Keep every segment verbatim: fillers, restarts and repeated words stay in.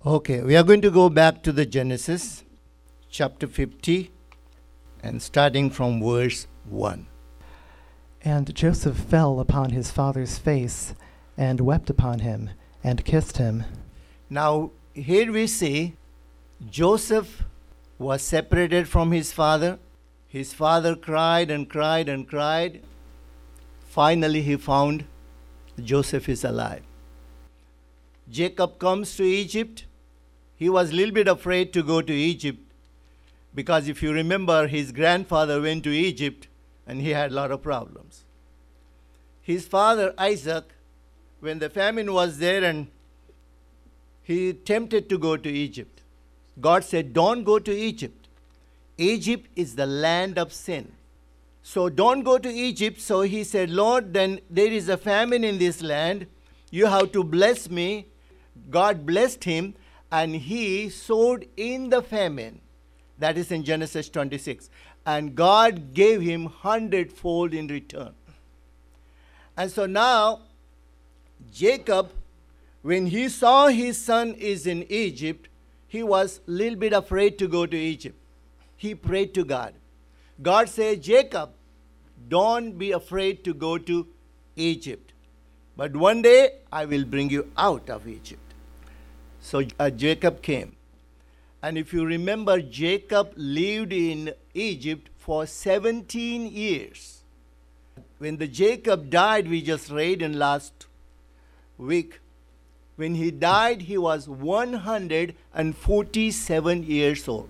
Okay, we are going to go back to the Genesis chapter fifty and starting from verse one. And Joseph fell upon his father's face and wept upon him and kissed him. Now, here we see Joseph was separated from his father. His father cried and cried and cried. Finally, he found Joseph is alive. Jacob comes to Egypt. He was a little bit afraid to go to Egypt because if you remember, his grandfather went to Egypt and he had a lot of problems. His father, Isaac, when the famine was there and he tempted to go to Egypt, God said, don't go to Egypt. Egypt is the land of sin. So don't go to Egypt. So he said, Lord, then there is a famine in this land. You have to bless me. God blessed him and he sowed in the famine. That is in Genesis twenty-six. And God gave him hundredfold in return. And so now, Jacob, when he saw his son is in Egypt, he was a little bit afraid to go to Egypt. He prayed to God. God said, Jacob, don't be afraid to go to Egypt. But one day, I will bring you out of Egypt. So uh, Jacob came. And if you remember, Jacob lived in Egypt for seventeen years. When the Jacob died, we just read in last week, when he died, he was one hundred forty-seven years old.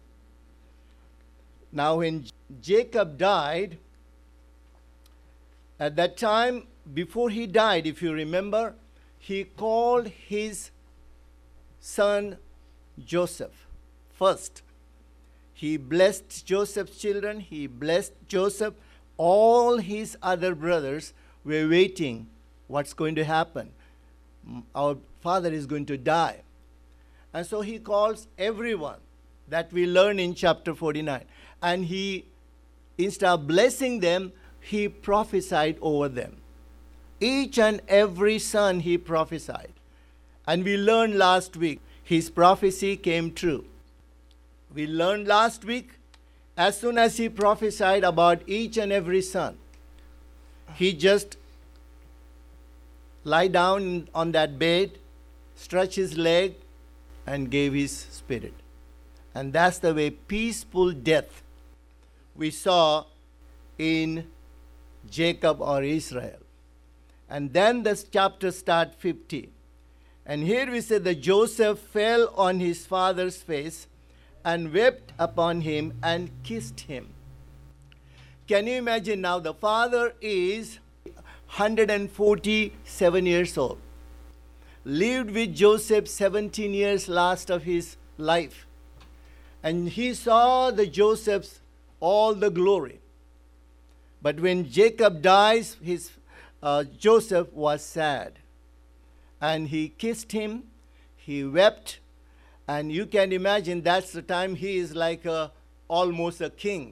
Now, when Jacob died, at that time, before he died, if you remember, he called his son Joseph first. He blessed Joseph's children. He blessed Joseph. All his other brothers were waiting. What's going to happen? Our father is going to die. And so he calls everyone that we learn in chapter forty-nine. And he, instead of blessing them, he prophesied over them. Each and every son he prophesied. And we learned last week, his prophecy came true. We learned last week, as soon as he prophesied about each and every son, he just lie down on that bed, stretch his leg, and gave his spirit. And that's the way peaceful death we saw in Jacob or Israel. And then this chapter start fifty. And here we say that Joseph fell on his father's face and wept upon him and kissed him. Can you imagine now the father is one hundred forty-seven years old. Lived with Joseph seventeen years last of his life. And he saw the Joseph's all the glory. But when Jacob dies, his uh, Joseph was sad. And he kissed him, he wept, and you can imagine that's the time he is like a, almost a king.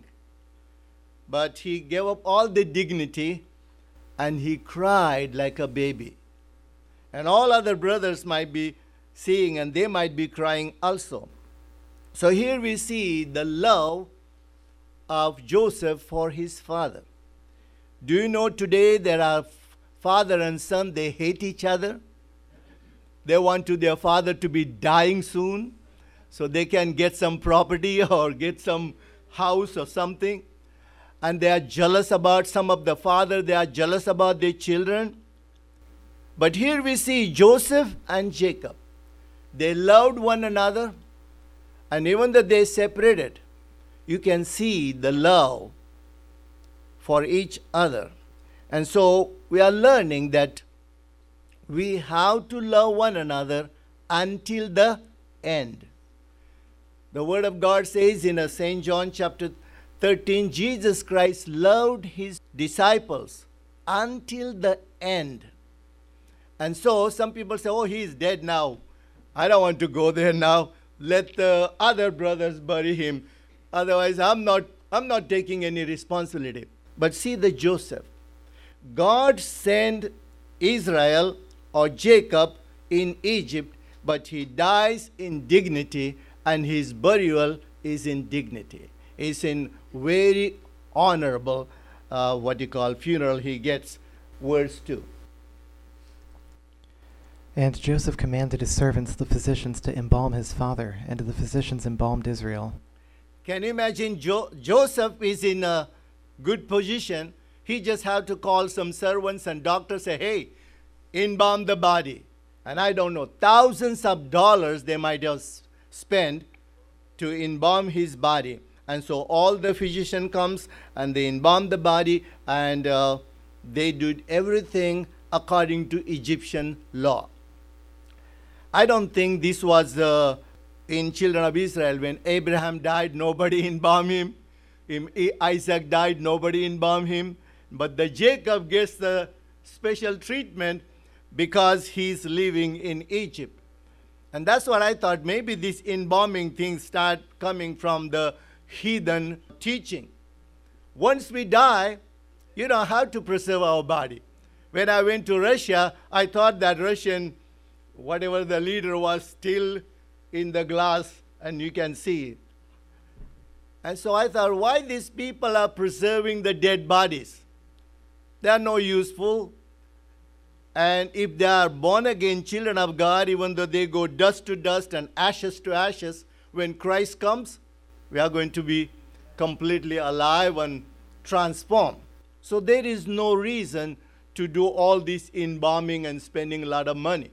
But he gave up all the dignity and he cried like a baby. And all other brothers might be seeing and they might be crying also. So here we see the love of Joseph for his father. Do you know today there are father and son, they hate each other? They want to their father to be dying soon so they can get some property or get some house or something. And they are jealous about some of the father. They are jealous about their children. But here we see Joseph and Jacob. They loved one another. And even though they separated, you can see the love for each other. And so we are learning that we have to love one another until the end. The Word of God says in Saint John chapter thirteen, Jesus Christ loved his disciples until the end. And so some people say, oh, he is dead now. I don't want to go there now. Let the other brothers bury him. Otherwise, I'm not, I'm not taking any responsibility. But see the Joseph. God sent Israel or Jacob in Egypt but he dies in dignity, and his burial is in dignity. It's in very honorable, uh, what you call funeral he gets, verse two. And Joseph commanded his servants, the physicians, to embalm his father, and the physicians embalmed Israel. Can you imagine jo- Joseph is in a good position. He just had to call some servants and doctors, say, hey, embalm the body. And I don't know, thousands of dollars they might have spent to embalm his body. And so all the physician comes and they embalm the body, and uh, they did everything according to Egyptian law. I don't think this was uh, in children of Israel. When Abraham died, nobody embalmed him. When Isaac died, nobody embalmed him. But the Jacob gets the special treatment because he's living in Egypt. And that's what I thought. Maybe this embalming thing start coming from the heathen teaching. Once we die, you don't have to preserve our body. When I went to Russia, I thought that Russian, whatever the leader was, still in the glass and you can see it. And so I thought, why these people are preserving the dead bodies? They are no useful. And if they are born again children of God, even though they go dust to dust and ashes to ashes, when Christ comes, we are going to be completely alive and transformed. So there is no reason to do all this embalming and spending a lot of money.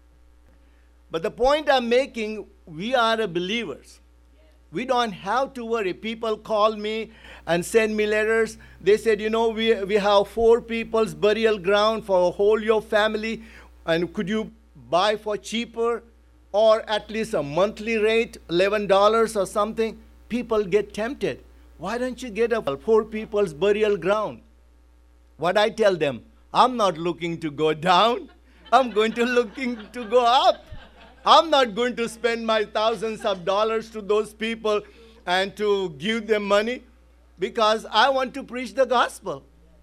But the point I'm making, we are believers. We don't have to worry. People call me and send me letters. They said, you know, we, we have four people's burial ground for a whole your family, and could you buy for cheaper or at least a monthly rate, eleven dollars or something? People get tempted. Why don't you get a four people's burial ground? What I tell them, I'm not looking to go down. I'm going to looking to go up. I'm not going to spend my thousands of dollars to those people and to give them money, because I want to preach the gospel.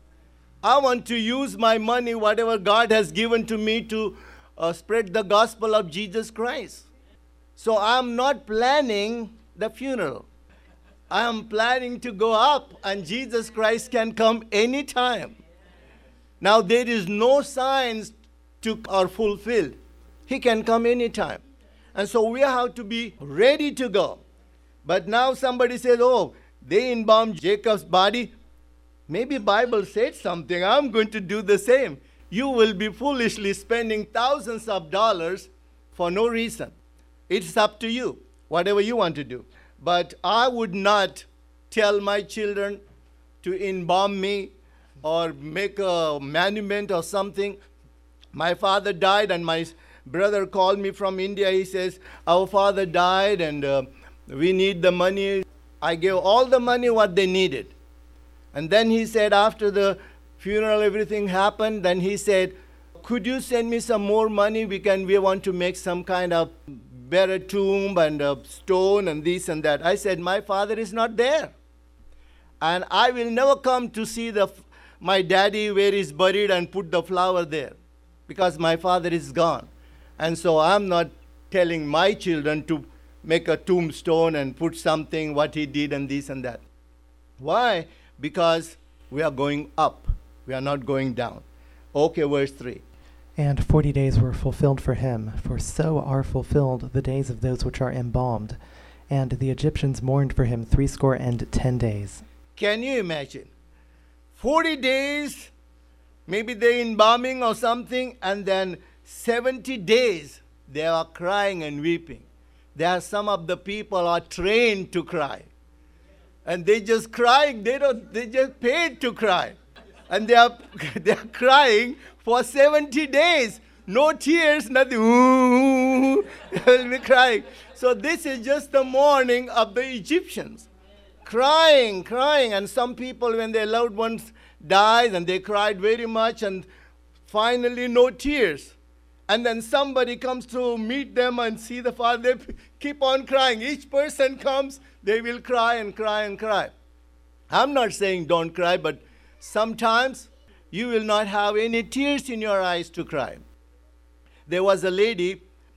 I want to use my money, whatever God has given to me, to uh, spread the gospel of Jesus Christ. So I'm not planning the funeral. I am planning to go up, and Jesus Christ can come anytime. Now there is no signs to are fulfilled. He can come anytime. And so we have to be ready to go. But now somebody says, oh, they embalmed Jacob's body. Maybe Bible said something. I'm going to do the same. You will be foolishly spending thousands of dollars for no reason. It's up to you, whatever you want to do. But I would not tell my children to embalm me or make a monument or something. My father died, and my brother called me from India. He says, our father died and uh, we need the money. I gave all the money what they needed. And then he said, after the funeral, everything happened. Then he said, could you send me some more money? We can, we want to make some kind of better tomb and a stone and this and that. I said, my father is not there. And I will never come to see the my daddy where he's buried and put the flower there, because my father is gone. And so I'm not telling my children to make a tombstone and put something, what he did and this and that. Why? Because we are going up. We are not going down. Okay, verse three. And forty days were fulfilled for him, for so are fulfilled the days of those which are embalmed. And the Egyptians mourned for him threescore and ten days. Can you imagine? forty days, maybe they're embalming or something, and then seventy days they are crying and weeping. There are some of the people are trained to cry. And they just crying, they don't they just paid to cry. And they are they are crying for seventy days. No tears, nothing. Ooh, they will be crying. So this is just the mourning of the Egyptians. Crying, crying. And some people, when their loved ones died, and they cried very much, and finally no tears. And then somebody comes to meet them and see the father, they keep on crying. Each person comes, they will cry and cry and cry. I'm not saying don't cry, but sometimes you will not have any tears in your eyes to cry. There was a lady,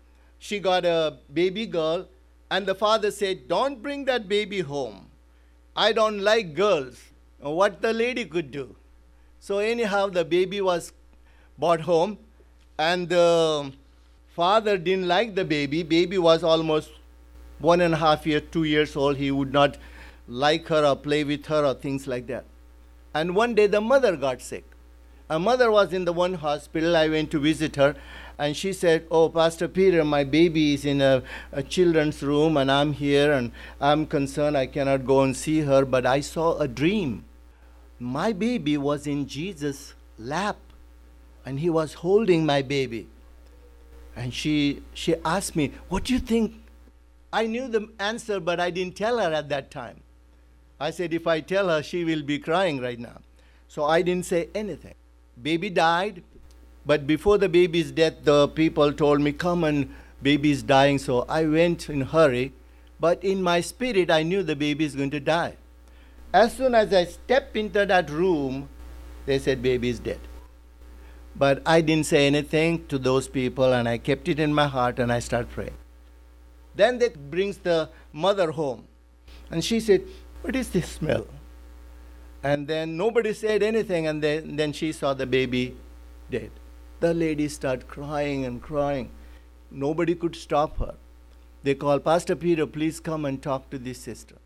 she got a baby girl, and the father said, don't bring that baby home. I don't like girls. What the lady could do. So anyhow, the baby was brought home, and the father didn't like the baby. Baby was almost one and a half years, two years old. He would not like her or play with her or things like that. And one day the mother got sick. Her mother was in the one hospital. I went to visit her, and she said, oh, Pastor Peter, my baby is in a, a children's room, and I'm here, and I'm concerned I cannot go and see her, but I saw a dream. My baby was in Jesus' lap, and he was holding my baby. And she, she asked me, what do you think? I knew the answer, but I didn't tell her at that time. I said, if I tell her, she will be crying right now. So I didn't say anything. Baby died, but before the baby's death, the people told me, come and baby's dying. So I went in a hurry, but in my spirit, I knew the baby is going to die. As soon as I stepped into that room, they said, baby is dead. But I didn't say anything to those people, and I kept it in my heart, and I started praying. Then they brings the mother home, and she said, what is this smell? And then nobody said anything, and then, then she saw the baby dead. The lady started crying and crying. Nobody could stop her. They called, Pastor Peter, please come and talk to this sister.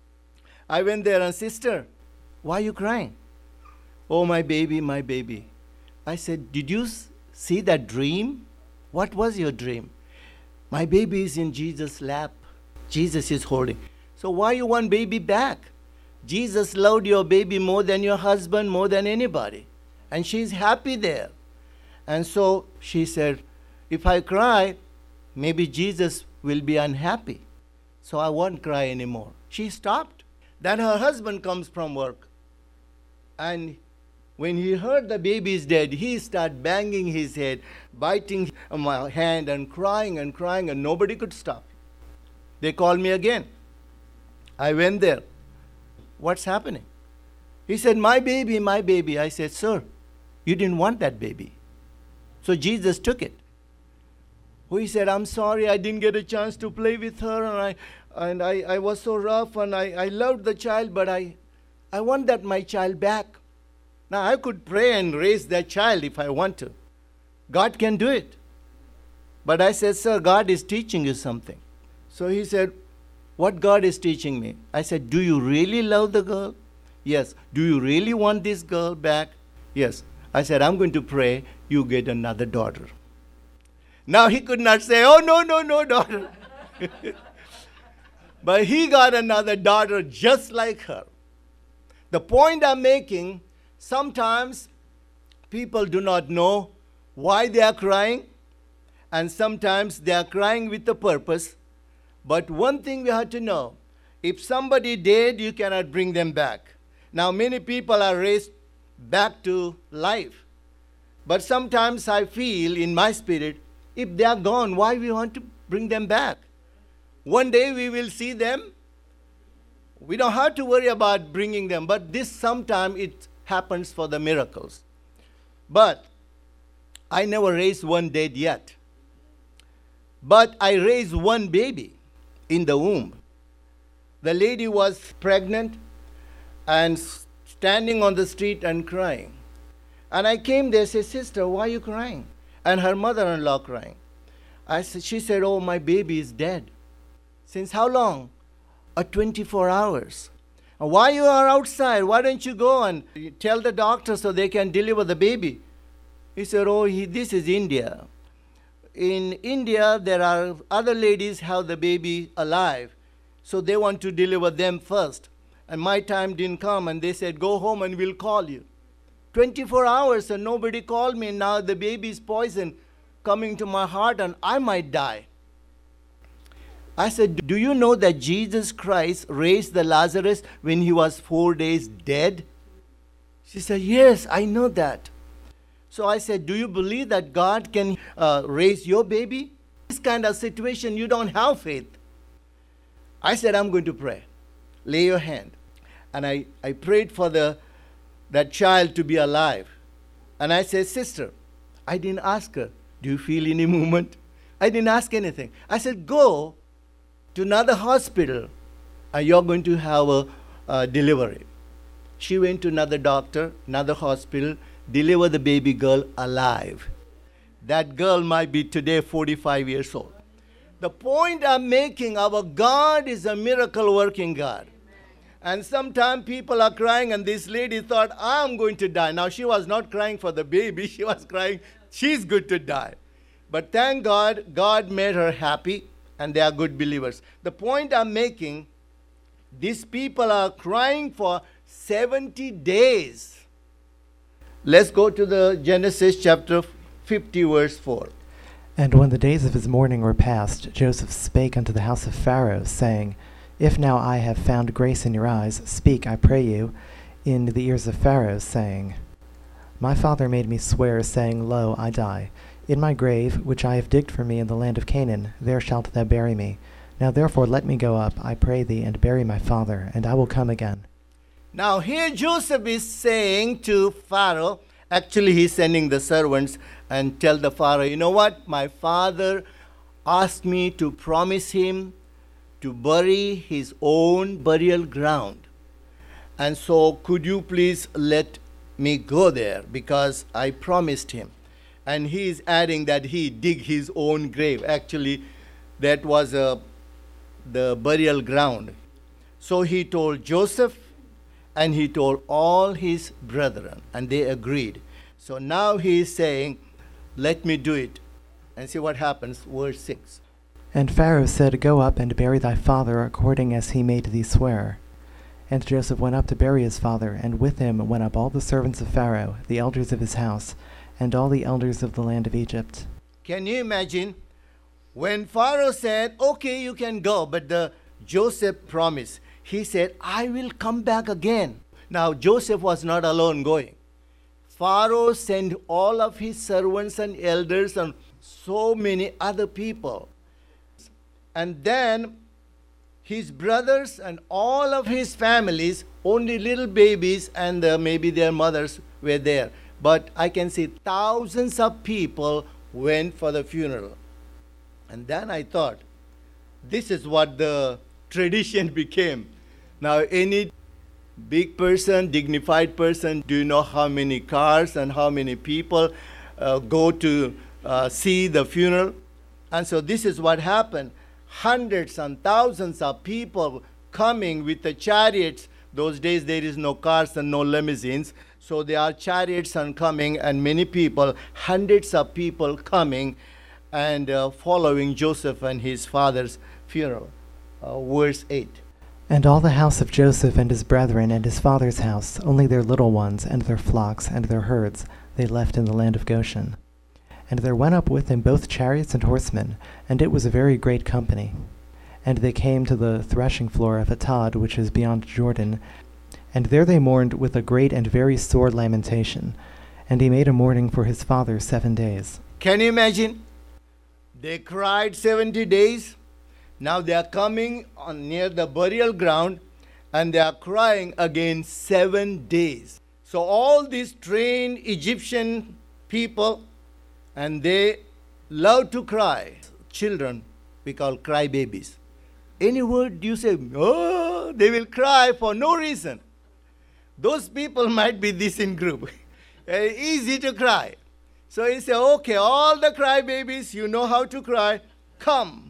I went there, and sister, why are you crying? Oh, my baby, my baby. I said, did you see that dream? What was your dream? My baby is in Jesus' lap. Jesus is holding. So why you want baby back? Jesus loved your baby more than your husband, more than anybody. And she's happy there. And so she said, if I cry, maybe Jesus will be unhappy. So I won't cry anymore. She stopped. Then her husband comes from work. And when he heard the baby is dead, he started banging his head, biting my hand and crying and crying, and nobody could stop. They called me again. I went there. What's happening? He said, my baby, my baby. I said, sir, you didn't want that baby. So Jesus took it. He said, I'm sorry, I didn't get a chance to play with her, and I and I, I was so rough, and I, I loved the child, but I, I want that my child back. Now, I could pray and raise that child if I want to. God can do it. But I said, sir, God is teaching you something. So he said, what God is teaching me? I said, do you really love the girl? Yes. Do you really want this girl back? Yes. I said, I'm going to pray you get another daughter. Now he could not say, oh, no, no, no, daughter. But he got another daughter just like her. The point I'm making, sometimes people do not know why they are crying, and sometimes they are crying with a purpose. But one thing we have to know, if somebody dead, you cannot bring them back. Now, many people are raised back to life. But sometimes I feel in my spirit, if they are gone, why we want to bring them back? One day we will see them. We don't have to worry about bringing them, but this sometimes it happens for the miracles. But I never raised one dead yet. But I raised one baby in the womb. The lady was pregnant and standing on the street and crying. And I came there and said, sister, why are you crying? And her mother-in-law crying. I said, she said, oh, my baby is dead. Since how long? Uh, twenty-four hours. And why you are outside? Why don't you go and tell the doctor so they can deliver the baby? He said, oh, he, this is India. In India, there are other ladies have the baby alive. So they want to deliver them first. And my time didn't come, and they said, go home and we'll call you. twenty-four hours and nobody called me. Now the baby is poison coming to my heart and I might die. I said, do you know that Jesus Christ raised the Lazarus when he was four days dead? She said, yes, I know that. So I said, do you believe that God can uh, raise your baby? This kind of situation, you don't have faith. I said, I'm going to pray. Lay your hand. And I, I prayed for the that child to be alive. And I said, sister, I didn't ask her, do you feel any movement? I didn't ask anything. I said, go to another hospital and you're going to have a uh, delivery. She went to another doctor, another hospital, delivered the baby girl alive. That girl might be today forty-five years old. The point I'm making, our God is a miracle working God. And sometimes people are crying, and this lady thought, I'm going to die. Now, she was not crying for the baby. She was crying, she's good to die. But thank God, God made her happy, and they are good believers. The point I'm making, these people are crying for seventy days. Let's go to the Genesis chapter fifty, verse four. And when the days of his mourning were past, Joseph spake unto the house of Pharaoh, saying, If now I have found grace in your eyes, speak, I pray you, in the ears of Pharaoh, saying, My father made me swear, saying, Lo, I die. In my grave, which I have digged for me in the land of Canaan, there shalt thou bury me. Now therefore let me go up, I pray thee, and bury my father, and I will come again. Now here Joseph is saying to Pharaoh, actually he's sending the servants and tell the Pharaoh, you know what, my father asked me to promise him to bury his own burial ground. And so could you please let me go there, because I promised him. And he is adding that he dig his own grave. Actually, that was uh, the burial ground. So he told Joseph, and he told all his brethren, and they agreed. So now he is saying, let me do it. And see what happens, verse six. And Pharaoh said, Go up and bury thy father according as he made thee swear. And Joseph went up to bury his father, and with him went up all the servants of Pharaoh, the elders of his house, and all the elders of the land of Egypt. Can you imagine? When Pharaoh said, okay, you can go, but the Joseph promised. He said, I will come back again. Now Joseph was not alone going. Pharaoh sent all of his servants and elders and so many other people. And then his brothers and all of his families, only little babies and uh, maybe their mothers were there. But I can see thousands of people went for the funeral. And then I thought, this is what the tradition became. Now any big person, dignified person, do you know how many cars and how many people uh, go to uh, see the funeral? And so this is what happened. Hundreds and thousands of people coming with the chariots. Those days there is no cars and no limousines. So there are chariots and coming, and many people, hundreds of people coming and uh, following Joseph and his father's funeral. Uh, verse eight. And all the house of Joseph and his brethren and his father's house, only their little ones and their flocks and their herds, they left in the land of Goshen. And there went up with him both chariots and horsemen, and it was a very great company. And they came to the threshing floor of Atad, which is beyond Jordan, and there they mourned with a great and very sore lamentation. And he made a mourning for his father seven days. Can you imagine? They cried seventy days. Now they are coming on near the burial ground, and they are crying again seven days. So all these trained Egyptian people, and they love to cry. Children, we call cry babies. Any word you say, oh, they will cry for no reason. Those people might be this in group. Easy to cry. So he said, okay, all the cry babies, you know how to cry, come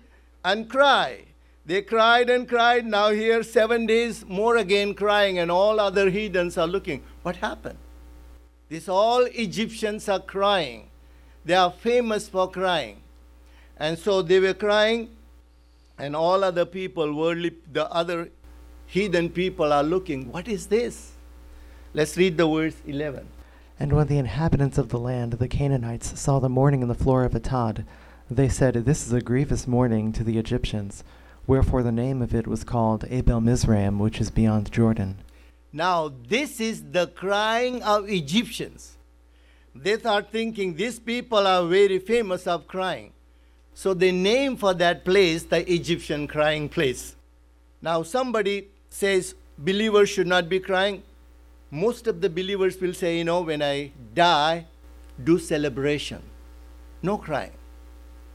and cry. They cried and cried. Now here seven days more again crying, and all other heathens are looking. What happened? These all Egyptians are crying. They are famous for crying. And so they were crying, and all other people, worldly, the other heathen people are looking. What is this? Let's read the verse eleven. And when the inhabitants of the land, the Canaanites, saw the mourning in the floor of Atad, they said, This is a grievous mourning to the Egyptians. Wherefore the name of it was called Abel Mizraim, which is beyond Jordan. Now this is the crying of Egyptians. They start thinking these people are very famous of crying. So they name for that place the Egyptian crying place. Now somebody says believers should not be crying. Most of the believers will say, you know, when I die, do celebration. No crying.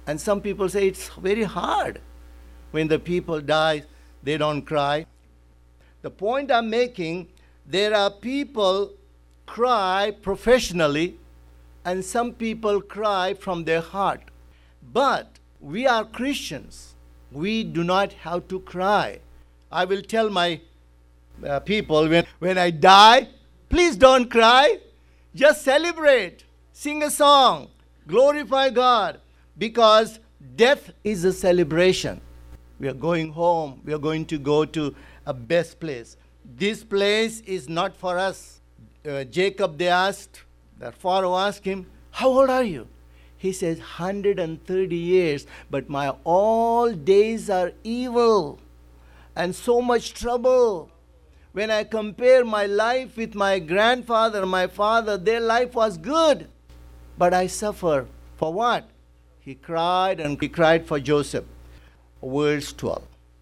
And some people say it's very hard. When the people die, they don't cry. The point I'm making, there are people cry professionally, and some people cry from their heart. But we are Christians. We do not have to cry. I will tell my uh, people, when, when I die, please don't cry. Just celebrate. Sing a song. Glorify God. Because death is a celebration. We are going home. We are going to go to a best place. This place is not for us. Uh, Jacob, they asked, the Pharaoh asked him, how old are you? He says, one hundred thirty years, but my all days are evil and so much trouble. When I compare my life with my grandfather, my father, their life was good, but I suffer. For what? He cried, and he cried for Joseph. Verse twelve.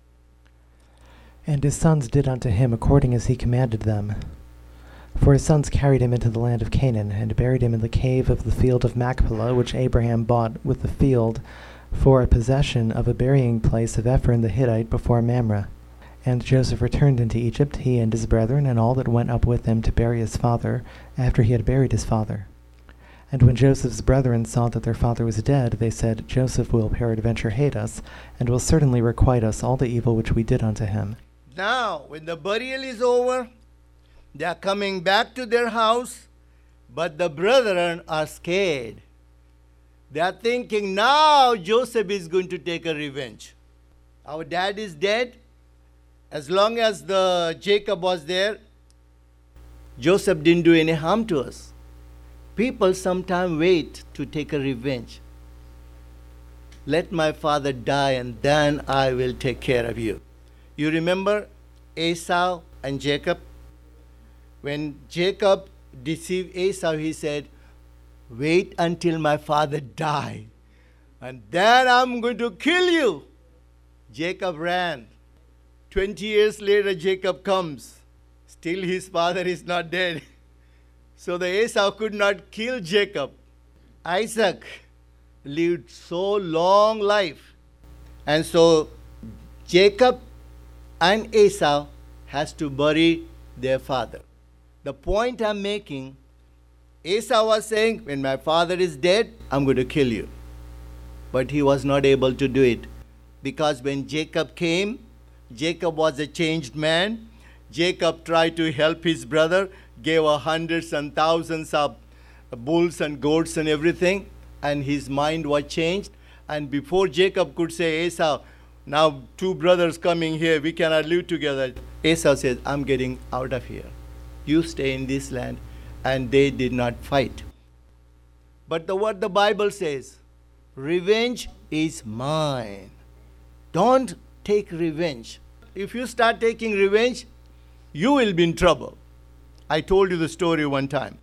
And his sons did unto him according as he commanded them. For his sons carried him into the land of Canaan, and buried him in the cave of the field of Machpelah, which Abraham bought with the field for a possession of a burying place of Ephron the Hittite before Mamre. And Joseph returned into Egypt, he and his brethren, and all that went up with him to bury his father, after he had buried his father. And when Joseph's brethren saw that their father was dead, they said, Joseph will peradventure hate us, and will certainly requite us all the evil which we did unto him. Now, when the burial is over, they are coming back to their house, but the brethren are scared. They are thinking, now Joseph is going to take a revenge. Our dad is dead. As long as the Jacob was there, Joseph didn't do any harm to us. People sometimes wait to take a revenge. Let my father die and then I will take care of you. You remember Esau and Jacob? When Jacob deceived Esau, he said, wait until my father die, and then I'm going to kill you. Jacob ran. Twenty years later, Jacob comes. Still his father is not dead. So the Esau could not kill Jacob. Isaac lived so long life. And so Jacob and Esau has to bury their father. The point I'm making, Esau was saying, when my father is dead, I'm going to kill you. But he was not able to do it. Because when Jacob came, Jacob was a changed man. Jacob tried to help his brother, gave hundreds and thousands of bulls and goats and everything, and his mind was changed. And before Jacob could say, Esau, now two brothers coming here, we cannot live together, Esau says, I'm getting out of here. You stay in this land. And they did not fight. But the what the Bible says, revenge is mine. Don't take revenge. If you start taking revenge, you will be in trouble. I told you the story one time.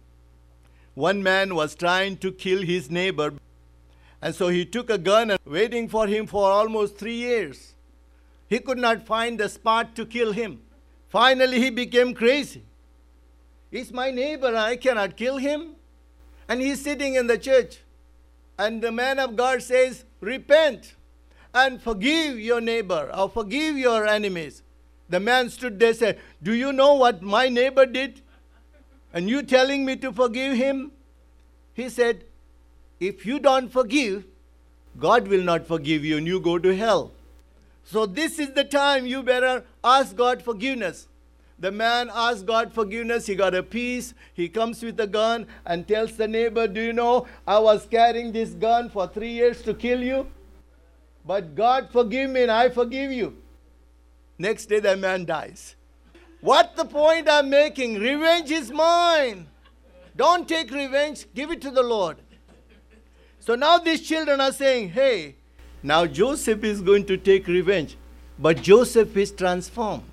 One man was trying to kill his neighbor, and so he took a gun and waiting for him for almost three years. He could not find the spot to kill him. Finally, he became crazy. He's my neighbor, I cannot kill him. And he's sitting in the church. And the man of God says, repent and forgive your neighbor or forgive your enemies. The man stood there and said, do you know what my neighbor did? And you telling me to forgive him? He said, if you don't forgive, God will not forgive you and you go to hell. So this is the time you better ask God forgiveness. The man asked God forgiveness. He got a peace. He comes with a gun and tells the neighbor, do you know, I was carrying this gun for three years to kill you. But God forgive me and I forgive you. Next day the man dies. What the point I'm making? Revenge is mine. Don't take revenge. Give it to the Lord. So now these children are saying, hey, now Joseph is going to take revenge. But Joseph is transformed.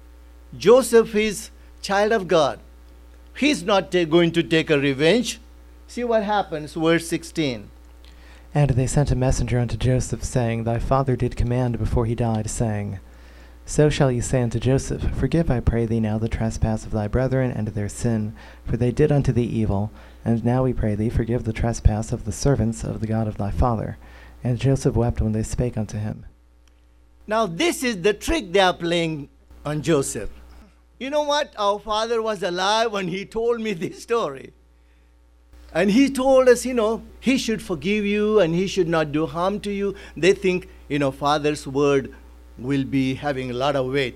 Joseph is child of God. He's not ta- going to take a revenge. See what happens, verse sixteen. And they sent a messenger unto Joseph, saying, Thy father did command before he died, saying, So shall ye say unto Joseph, Forgive, I pray thee, now the trespass of thy brethren and their sin, for they did unto thee evil. And now we pray thee, forgive the trespass of the servants of the God of thy father. And Joseph wept when they spake unto him. Now this is the trick they are playing on Joseph. You know what? Our father was alive when he told me this story. And he told us, you know, he should forgive you and he should not do harm to you. They think, you know, father's word will be having a lot of weight.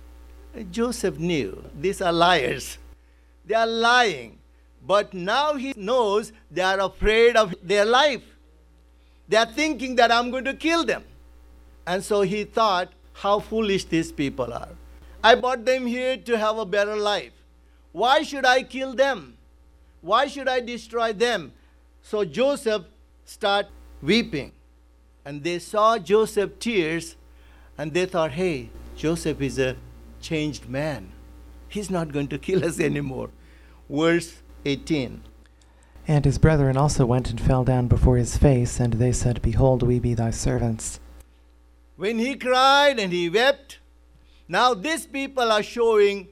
Joseph knew these are liars. They are lying. But now he knows they are afraid of their life. They are thinking that I'm going to kill them. And so he thought how foolish these people are. I brought them here to have a better life. Why should I kill them? Why should I destroy them? So Joseph started weeping. And they saw Joseph's tears and they thought, hey, Joseph is a changed man. He's not going to kill us anymore. Verse eighteen. And his brethren also went and fell down before his face, and they said, Behold, we be thy servants. When he cried and he wept, now these people are showing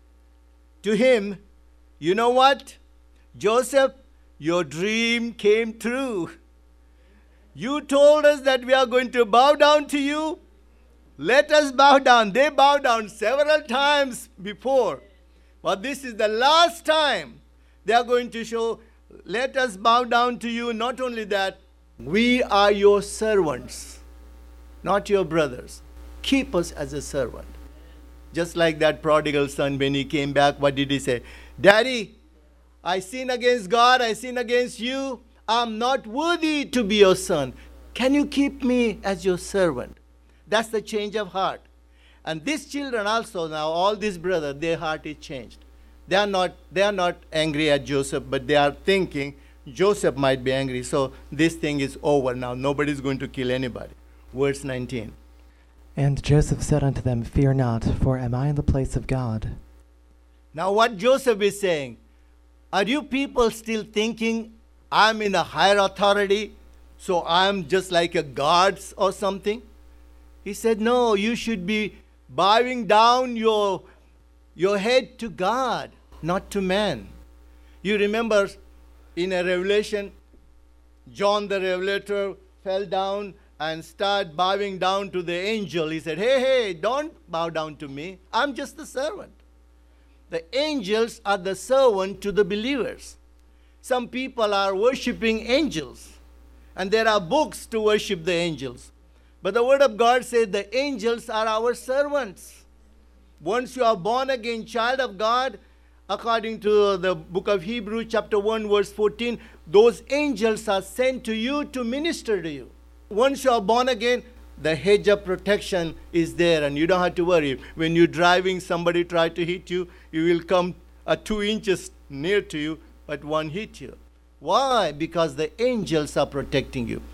to him, you know what? Joseph, your dream came true. You told us that we are going to bow down to you. Let us bow down. They bowed down several times before. But this is the last time they are going to show, let us bow down to you. Not only that, we are your servants, not your brothers. Keep us as a servant. Just like that prodigal son, when he came back, what did he say? Daddy, I sin against God, I sin against you. I'm not worthy to be your son. Can you keep me as your servant? That's the change of heart. And these children also now, all these brothers, their heart is changed. They are not, they are not angry at Joseph, but they are thinking Joseph might be angry. So this thing is over now. Nobody's going to kill anybody. Verse nineteen. And Joseph said unto them, Fear not, for am I in the place of God? Now what Joseph is saying, are you people still thinking I'm in a higher authority, so I'm just like a god or something? He said, no, you should be bowing down your, your head to God, not to man. You remember in a Revelation, John the Revelator fell down and started bowing down to the angel. He said, hey, hey, don't bow down to me. I'm just the servant. The angels are the servant to the believers. Some people are worshiping angels, and there are books to worship the angels. But the Word of God says the angels are our servants. Once you are born again, child of God, according to the book of Hebrews, chapter one, verse fourteen, those angels are sent to you to minister to you. Once you are born again, the hedge of protection is there, and you don't have to worry. When you're driving, somebody try to hit you, you will come uh, two inches near to you, but one hit you. Why? Because the angels are protecting you.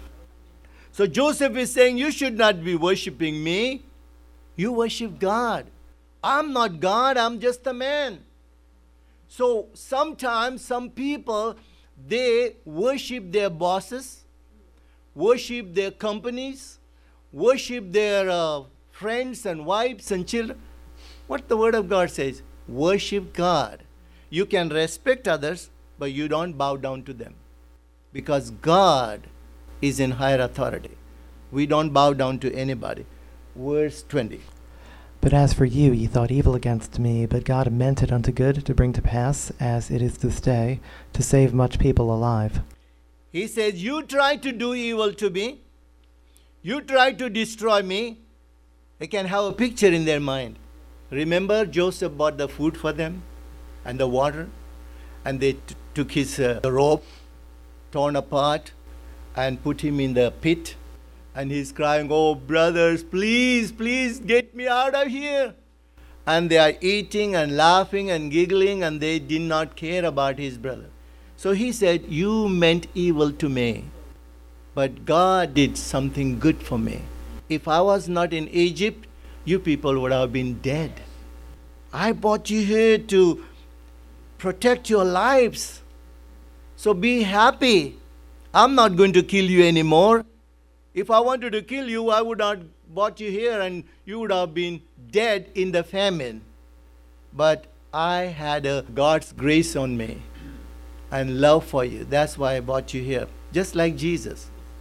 So Joseph is saying, you should not be worshiping me. You worship God. I'm not God, I'm just a man. So sometimes some people, they worship their bosses, worship their companies, worship their uh, friends and wives and children. What the Word of God says, worship God. You can respect others, but you don't bow down to them. Because God is in higher authority. We don't bow down to anybody. Verse twenty. But as for you, ye thought evil against me, but God meant it unto good to bring to pass, as it is this day, to save much people alive. He says, you try to do evil to me. You try to destroy me. They can have a picture in their mind. Remember, Joseph bought the food for them and the water, and they t- took his uh, robe, torn apart, and put him in the pit. And he's crying, oh, brothers, please, please get me out of here. And they are eating and laughing and giggling, and they did not care about his brother. So he said, you meant evil to me, but God did something good for me. If I was not in Egypt, you people would have been dead. I brought you here to protect your lives. So be happy. I'm not going to kill you anymore. If I wanted to kill you, I would not brought you here and you would have been dead in the famine. But I had a God's grace on me and love for you. That's why I brought you here. Just like Jesus.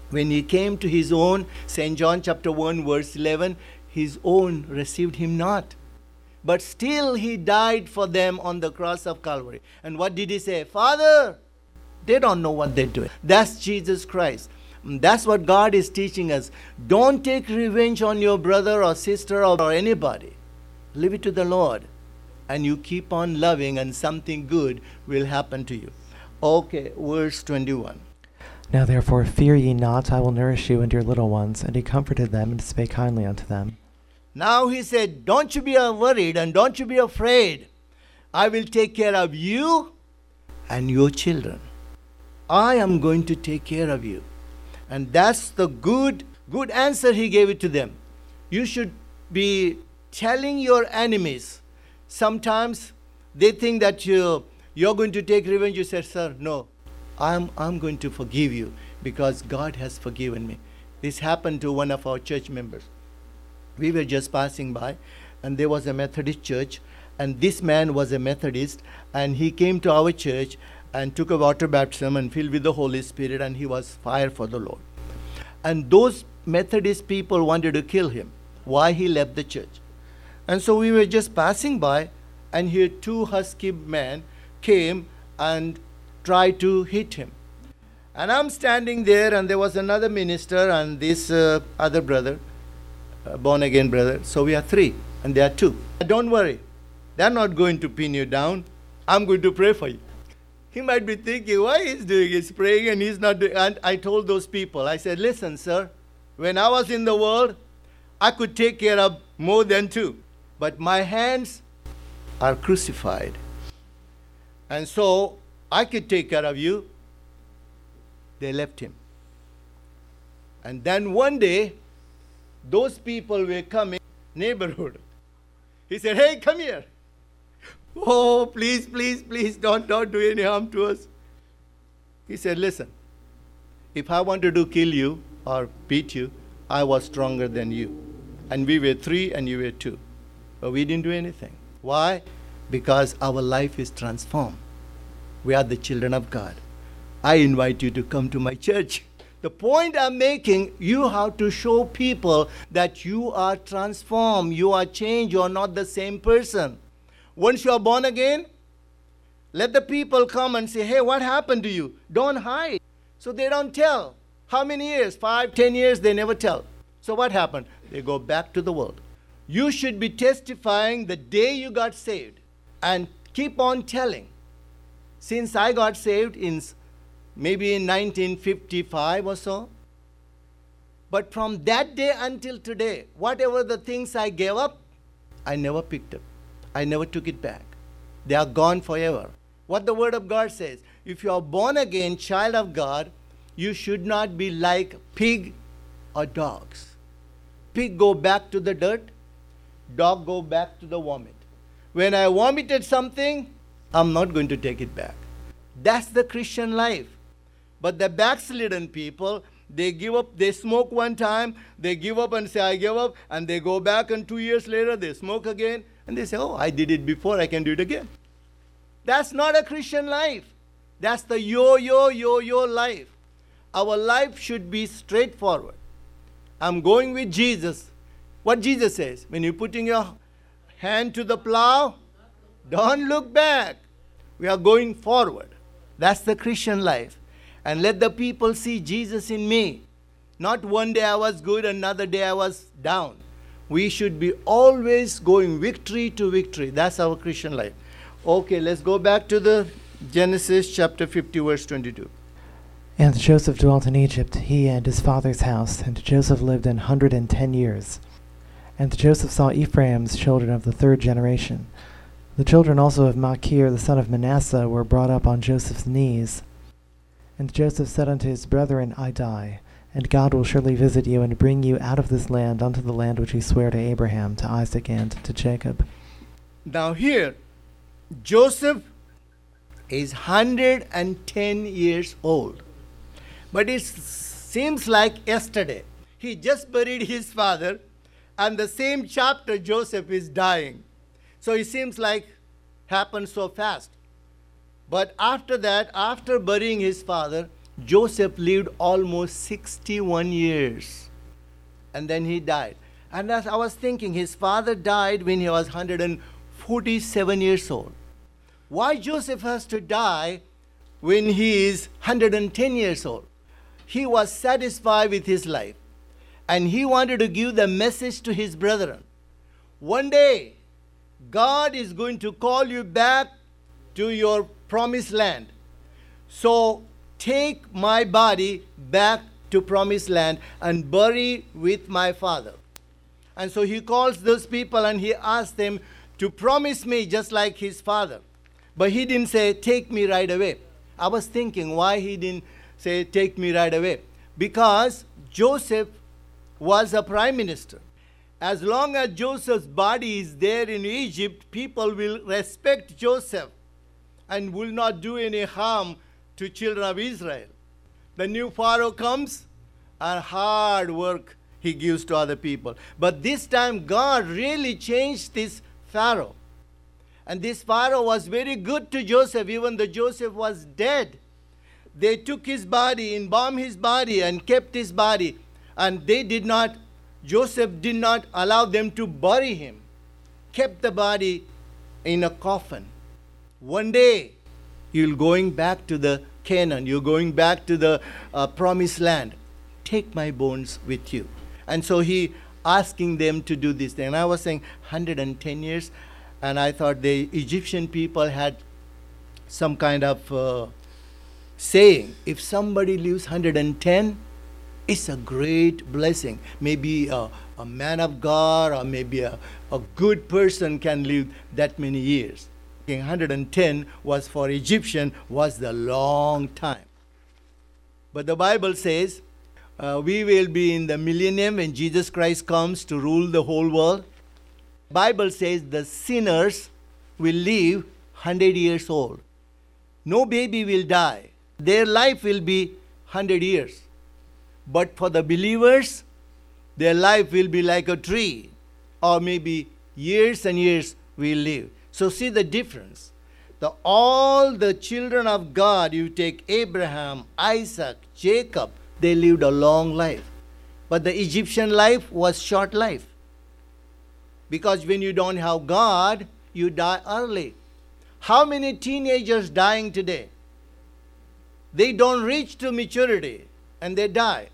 When he came to his own, Saint John chapter one verse eleven, his own received him not. But still he died for them on the cross of Calvary. And what did he say? Father, they don't know what they're doing. That's Jesus Christ. That's what God is teaching us. Don't take revenge on your brother or sister or, or anybody. Leave it to the Lord. And you keep on loving and something good will happen to you. Okay, verse twenty-one. Now therefore fear ye not, I will nourish you and your little ones. And he comforted them and spake kindly unto them. Now he said, don't you be worried and don't you be afraid. I will take care of you and your children. I am going to take care of you. And that's the good, good answer he gave it to them. You should be telling your enemies. Sometimes they think that you, you're going to take revenge. You say, sir, no, I'm, I'm going to forgive you because God has forgiven me. This happened to one of our church members. We were just passing by, and there was a Methodist church, and this man was a Methodist, and he came to our church and took a water baptism and filled with the Holy Spirit, and he was fire for the Lord. And those Methodist people wanted to kill him. Why he left the church? And so we were just passing by, and here two husky men came and tried to hit him. And I'm standing there, and there was another minister and this uh, other brother, uh, born-again brother. So we are three, and there are two. Don't worry. They're not going to pin you down. I'm going to pray for you. He might be thinking, why he's doing? He's praying and he's not doing. And I told those people, I said, listen, sir, when I was in the world, I could take care of more than two. But my hands are crucified. And so I could take care of you. They left him. And then one day, those people were coming neighborhood. He said, hey, come here. Oh, please, please, please, don't, don't do any harm to us. He said, listen, if I wanted to kill you or beat you, I was stronger than you. And we were three and you were two. But we didn't do anything. Why? Because our life is transformed. We are the children of God. I invite you to come to my church. The point I'm making, you have to show people that you are transformed, you are changed, you are not the same person. Once you are born again, let the people come and say, hey, what happened to you? Don't hide. So they don't tell. How many years? Five, ten years, they never tell. So what happened? They go back to the world. You should be testifying the day you got saved and keep on telling. Since I got saved in maybe in nineteen fifty-five or so, but from that day until today, whatever the things I gave up, I never picked up. I never took it back. They are gone forever. What the Word of God says, if you are born again, child of God, you should not be like pig or dogs. Pig go back to the dirt, dog go back to the vomit. When I vomited something, I'm not going to take it back. That's the Christian life. But the backslidden people, they give up, they smoke one time, they give up and say, I give up, and they go back and two years later they smoke again, and they say, oh, I did it before, I can do it again. That's not a Christian life. That's the yo-yo, yo-yo life. Our life should be straightforward. I'm going with Jesus. What Jesus says, when you're putting your hand to the plow, don't look back. We are going forward. That's the Christian life. And let the people see Jesus in me. Not one day I was good, another day I was down. We should be always going victory to victory. That's our Christian life. Okay, let's go back to the Genesis chapter fifty, verse twenty-two. And Joseph dwelt in Egypt, he and his father's house, and Joseph lived an hundred and ten years. And Joseph saw Ephraim's children of the third generation. The children also of Machir the son of Manasseh were brought up on Joseph's knees. And Joseph said unto his brethren, I die, and God will surely visit you, and bring you out of this land unto the land which he sware to Abraham, to Isaac, and to Jacob. Now here, Joseph is one hundred ten years old. But it seems like yesterday. He just buried his father, and the same chapter Joseph is dying. So it seems like happened so fast. But after that, after burying his father, Joseph lived almost sixty-one years. And then he died. And as I was thinking, his father died when he was one hundred forty-seven years old. Why Joseph has to die when he is one hundred ten years old? He was satisfied with his life. And he wanted to give the message to his brethren. One day, God is going to call you back to your promised land. So take my body back to promised land and bury with my father. And so he calls those people and he asks them to promise me just like his father. But he didn't say, take me right away. I was thinking why he didn't say, take me right away. Because Joseph was a prime minister. As long as Joseph's body is there in Egypt, people will respect Joseph and will not do any harm to children of Israel. The new Pharaoh comes and hard work he gives to other people. But this time God really changed this Pharaoh. And this Pharaoh was very good to Joseph, even though Joseph was dead. They took his body, embalmed his body, and kept his body. And they did not, Joseph did not allow them to bury him. Kept the body in a coffin. One day, you're going back to the Canaan. You're going back to the uh, promised land. Take my bones with you. And so he asking them to do this thing. And I was saying one hundred ten years. And I thought the Egyptian people had some kind of uh, saying, if somebody lives one hundred ten, it's a great blessing. Maybe a, a man of God or maybe a, a good person can live that many years. one hundred ten was for Egyptian was the long time. But the Bible says uh, we will be in the millennium when Jesus Christ comes to rule the whole world. Bible says the sinners will live one hundred years old. No baby will die. Their life will be one hundred years. But for the believers, their life will be like a tree, or maybe years and years will live. So see the difference. The, all the children of God, you take Abraham, Isaac, Jacob, they lived a long life. But the Egyptian life was short life. Because when you don't have God, you die early. How many teenagers dying today? They don't reach to maturity and they die.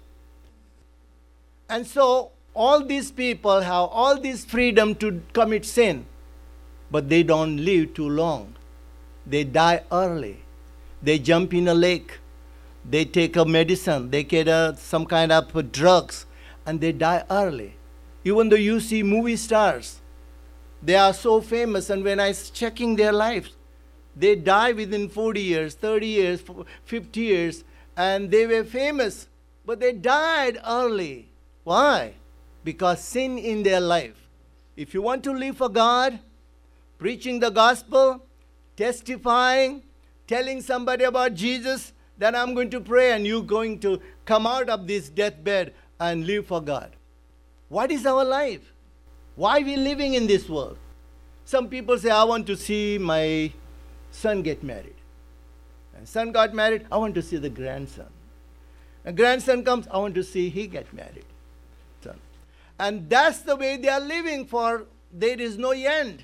And so all these people have all this freedom to commit sin, but they don't live too long. They die early. They jump in a lake. They take a medicine. They get a, some kind of drugs, and they die early. Even though you see movie stars, they are so famous, and when I was checking their lives, they die within forty years, thirty years, fifty years, and they were famous, but they died early. Why? Because sin in their life. If you want to live for God, preaching the gospel, testifying, telling somebody about Jesus, then I'm going to pray and you're going to come out of this deathbed and live for God. What is our life? Why are we living in this world? Some people say, I want to see my son get married. And son got married, I want to see the grandson. A grandson comes, I want to see he get married. Son. And that's the way they are living for, there is no end.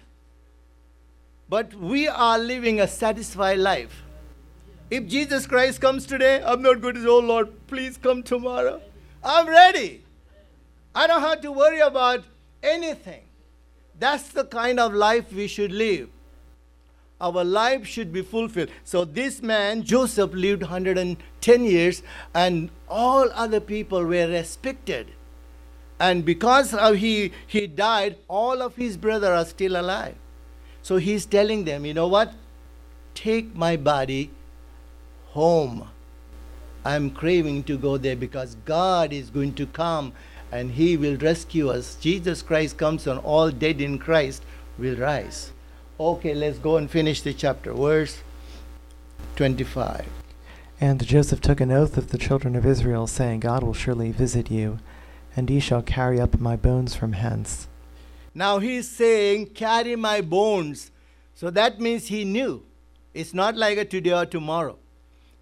But we are living a satisfied life. If Jesus Christ comes today, I'm not going to say, oh Lord, please come tomorrow. I'm ready. I don't have to worry about anything. That's the kind of life we should live. Our life should be fulfilled. So this man, Joseph, lived one hundred ten years, and all other people were respected. And because of he, he died, all of his brothers are still alive. So he's telling them, you know what? Take my body home. I'm craving to go there because God is going to come and he will rescue us. Jesus Christ comes and all dead in Christ will rise. Okay, let's go and finish the chapter. Verse twenty-five. And Joseph took an oath of the children of Israel, saying, God will surely visit you, and ye shall carry up my bones from hence. Now he's saying, carry my bones. So that means he knew. It's not like a today or tomorrow.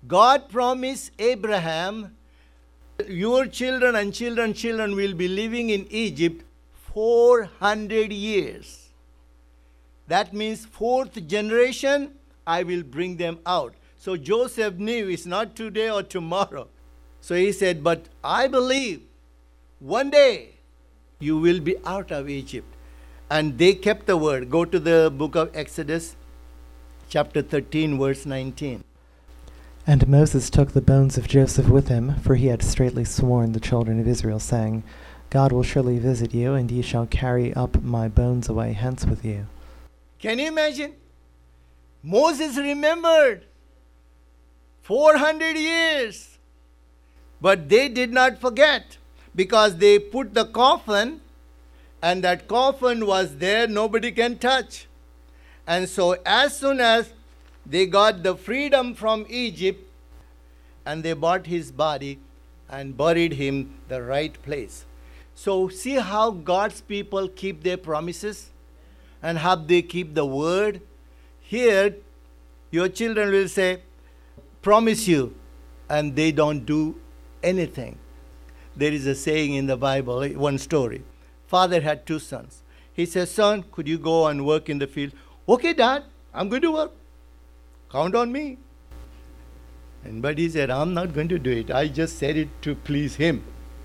God promised Abraham, your children and children, children will be living in Egypt four hundred years. That means fourth generation, I will bring them out. So Joseph knew it's not today or tomorrow. So he said, but I believe one day you will be out of Egypt. And they kept the word. Go to the book of Exodus, chapter thirteen, verse nineteen. And Moses took the bones of Joseph with him, for he had straitly sworn the children of Israel, saying, God will surely visit you, and ye shall carry up my bones away hence with you. Can you imagine? Moses remembered four hundred years. But they did not forget, because they put the coffin, and that coffin was there, nobody can touch. And so as soon as they got the freedom from Egypt, and they brought his body and buried him the right place. So see how God's people keep their promises and how they keep the word. Here, your children will say, promise you, and they don't do anything. There is a saying in the Bible, one story. Father had two sons. He says, son, could you go and work in the field? Okay, Dad, I'm going to work. Count on me. And but he said, I'm not going to do it. I just said it to please him.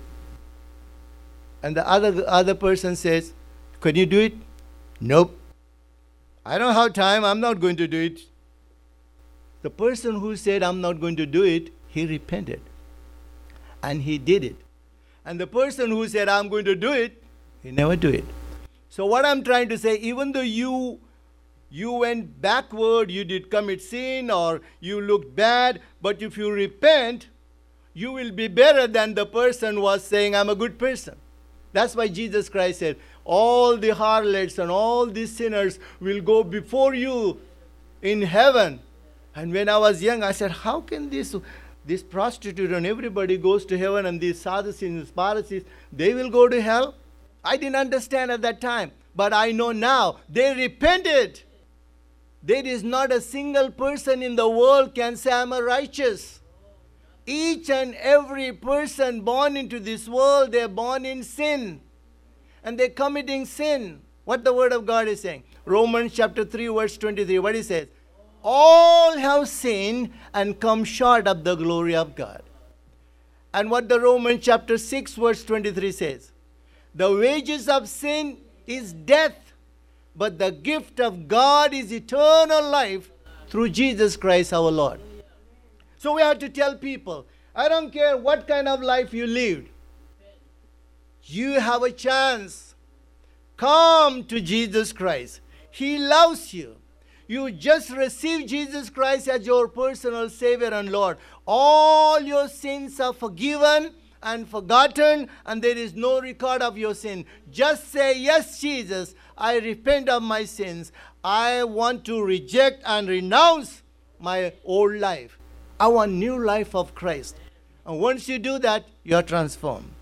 And the other, other person says, can you do it? Nope. I don't have time. I'm not going to do it. The person who said, I'm not going to do it, he repented. And he did it. And the person who said, I'm going to do it, he never do it. So what I'm trying to say, even though you you went backward, you did commit sin, or you looked bad, but if you repent, you will be better than the person was saying, I'm a good person. That's why Jesus Christ said, all the harlots and all the sinners will go before you in heaven. And when I was young, I said, how can this, this prostitute and everybody goes to heaven, and these Sadducees, Pharisees, they will go to hell? I didn't understand at that time, but I know now. They repented. There is not a single person in the world can say, I'm a righteous. Each and every person born into this world, they're born in sin. And they're committing sin. What the word of God is saying. Romans chapter three, verse twenty-three, what it says? All have sinned and come short of the glory of God. And what the Romans chapter six, verse twenty-three says? The wages of sin is death, but the gift of God is eternal life through Jesus Christ our Lord. So we have to tell people, I don't care what kind of life you lived. You have a chance. Come to Jesus Christ. He loves you. You just receive Jesus Christ as your personal Savior and Lord. All your sins are forgiven and forgotten, and there is no record of your sin. Just say, yes, Jesus, I repent of my sins. I want to reject and renounce my old life. I want new life of Christ. And once you do that, you are transformed.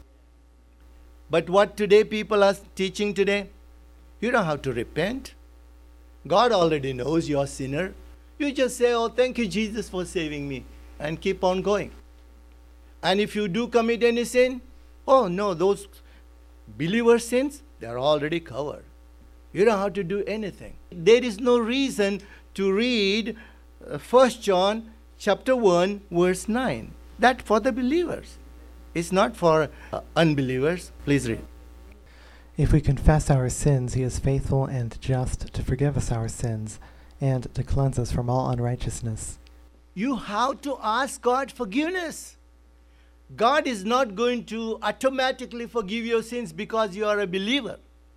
But what today people are teaching today, you don't have to repent. God already knows you're a sinner. You just say, oh, thank you, Jesus, for saving me, and keep on going. And if you do commit any sin, oh no, those believer sins, they're already covered. You don't have to do anything. There is no reason to read uh, First John chapter one, verse nine. That for the believers. It's not for uh, unbelievers. Please read. If we confess our sins, he is faithful and just to forgive us our sins and to cleanse us from all unrighteousness. You have to ask God forgiveness. God is not going to automatically forgive your sins because you are a believer.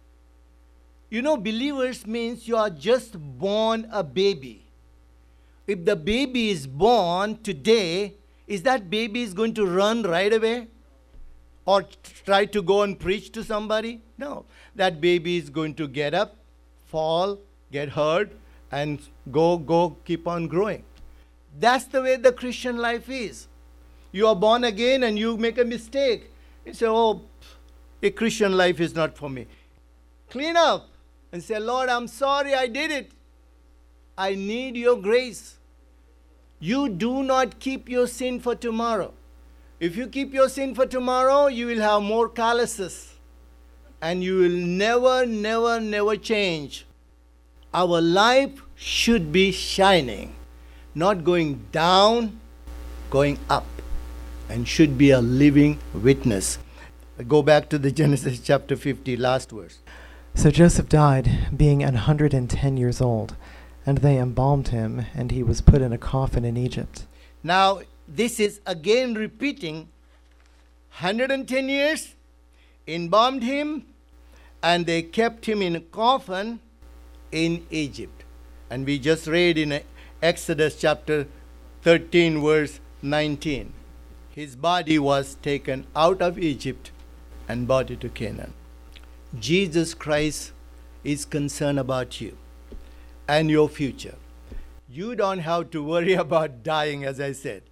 You know, believers means you are just born a baby. If the baby is born today, is that baby is going to run right away? Or try to go and preach to somebody? No. That baby is going to get up, fall, get hurt, and go, go, keep on growing. That's the way the Christian life is. You are born again and you make a mistake. You say, oh, a Christian life is not for me. Clean up and say, Lord, I'm sorry I did it. I need your grace. You do not keep your sin for tomorrow. If you keep your sin for tomorrow, you will have more calluses. And you will never, never, never change. Our life should be shining, not going down, going up, and should be a living witness. Go back to the Genesis chapter fifty, last verse. So Joseph died, being an hundred and ten years old, and they embalmed him, and he was put in a coffin in Egypt. Now, this is again repeating, one hundred ten years, embalmed him, and they kept him in a coffin in Egypt. And we just read in Exodus chapter thirteen, verse nineteen. His body was taken out of Egypt and brought to Canaan. Jesus Christ is concerned about you and your future. You don't have to worry about dying, as I said.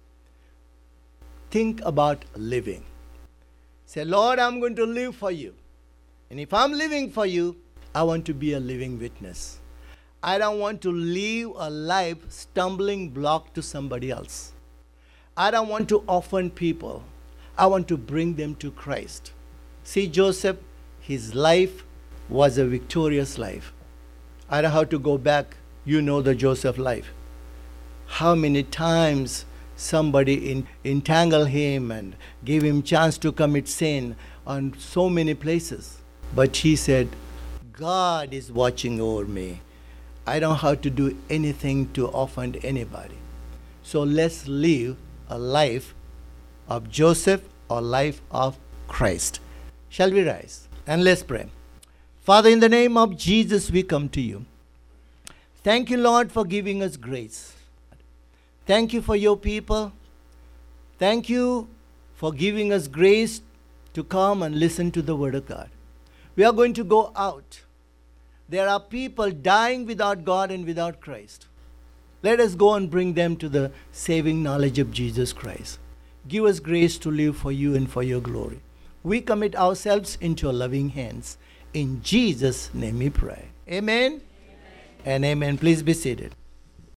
Think about living. Say, Lord, I'm going to live for you. And if I'm living for you, I want to be a living witness. I don't want to live a life stumbling block to somebody else. I don't want to offend people. I want to bring them to Christ. See, Joseph, his life was a victorious life. I don't have to go back. You know the Joseph life. How many times somebody in, entangled him and gave him chance to commit sin on so many places. But he said, God is watching over me. I don't have to do anything to offend anybody. So let's live a life of Joseph or life of Christ. Shall we rise and let's pray. Father, in the name of Jesus, we come to you. Thank you, Lord, for giving us grace. Thank you for your people. Thank you for giving us grace to come and listen to the word of God. We are going to go out. There are people dying without God and without Christ. Let us go and bring them to the saving knowledge of Jesus Christ. Give us grace to live for you and for your glory. We commit ourselves into your loving hands. In Jesus' name we pray. Amen, amen. And amen. Please be seated.